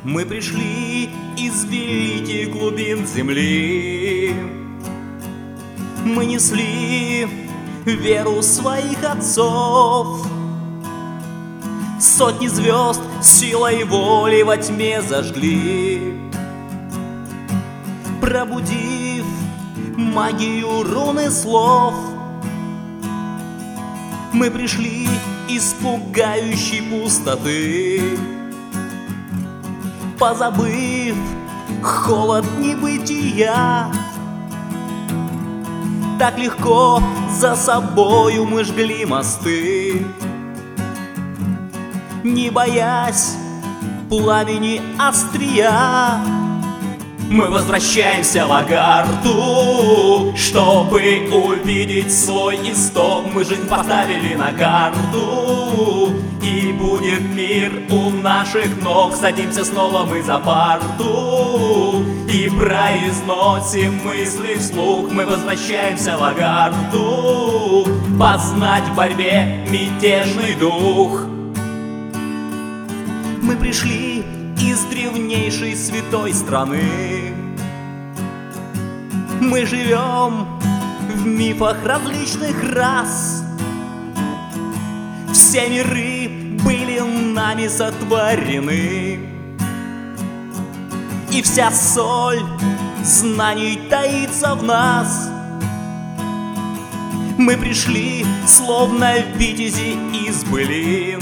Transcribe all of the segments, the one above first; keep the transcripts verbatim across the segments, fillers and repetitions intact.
Мы пришли из великих глубин земли. Мы несли веру своих отцов. Сотни звезд силой воли во тьме зажгли, пробудив магию рун и слов. Мы пришли из пугающей пустоты, позабыв холод небытия. Так легко за собою мы жгли мосты, не боясь пламени острия. Мы возвращаемся в Агарту, чтобы увидеть свой исток. Мы жизнь поставили на карту, и будет мир у наших ног. Садимся снова мы за парту и произносим мысли вслух. Мы возвращаемся в Агарту, познать в борьбе мятежный дух. Мы пришли из древнейшей святой страны. Мы живем в мифах различных рас. Все миры были нами сотворены, и вся соль знаний таится в нас. Мы пришли, словно витязи из былин.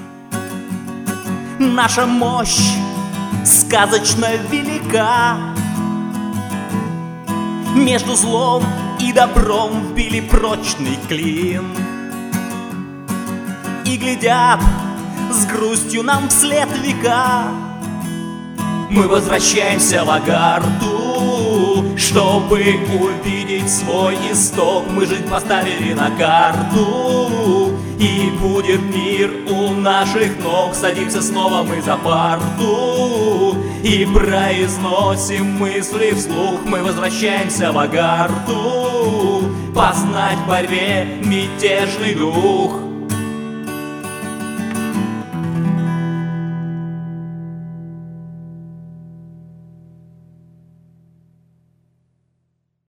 Наша мощь сказочно велика. Между злом и добром вбили прочный клин и глядят с грустью нам вслед века. Мы возвращаемся в Агарту, чтобы увидеть свой исток. Мы жизнь поставили на карту, и будет мир у наших ног. Садимся снова мы за парту и произносим мысли вслух. Мы возвращаемся в Агарту, познать в борьбе мятежный дух.